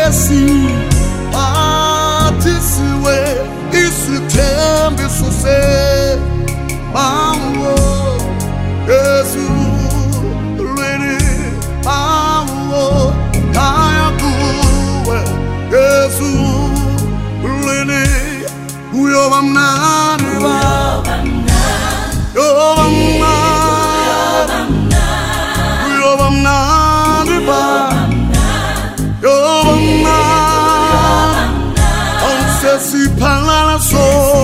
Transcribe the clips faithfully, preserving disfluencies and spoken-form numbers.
see. Ah, this way is the time to say, oh, yes, really, oh, kaya kuwe, yes, really, uyo bamnani ba, yo bamnani, uyo bamnani ba, yo bamnani, onse si palala so.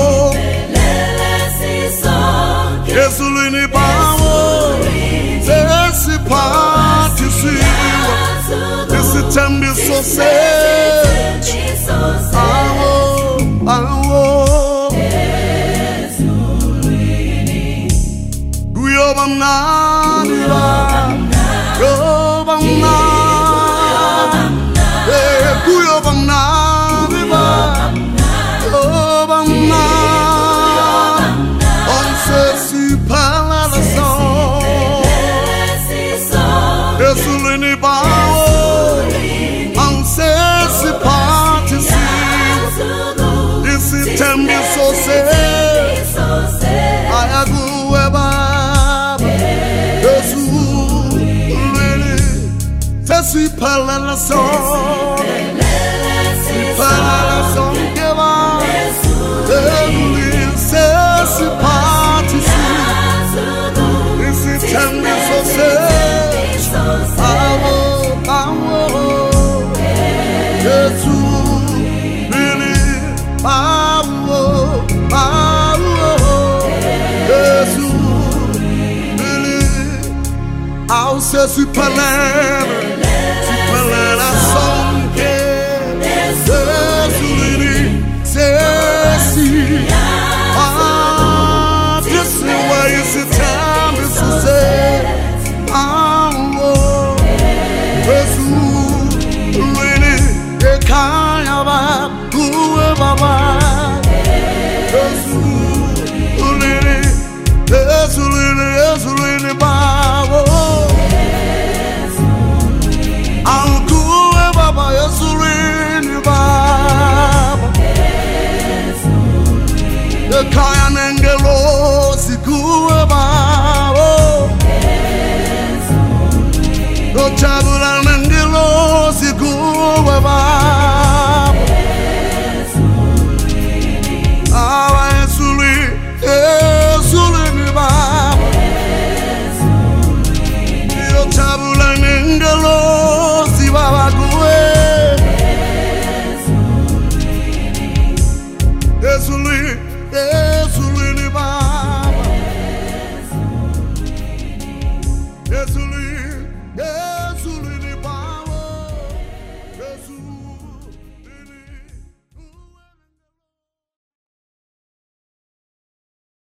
Yesu lini bawo, Yesu party siwa, Yesu tembi so sage, awo, awo, Yesu lini, guyo bamnani ba, yo bamnani, eh, guyo bamnani ba, yo bamnani. So say, I go about Jesus, really. Say, Palala song, Palala song, give up. Say, party, this is time so say, I will, I will, Jesus, really, I I'll say super land, super land, I song again. Yes, lady, say, ah, this is why it's the time is to say, ah, oh, yes, lady, they can't have whoever, yes, lady, yes, lady, yes, lady, Baba. The Kayan Angelo, Sikua Bao, the Chabulan Angelo, Sikua Bao, our Suli, Suli Bao, the Chabulan Angelo, Sibabague, Suli. Yes,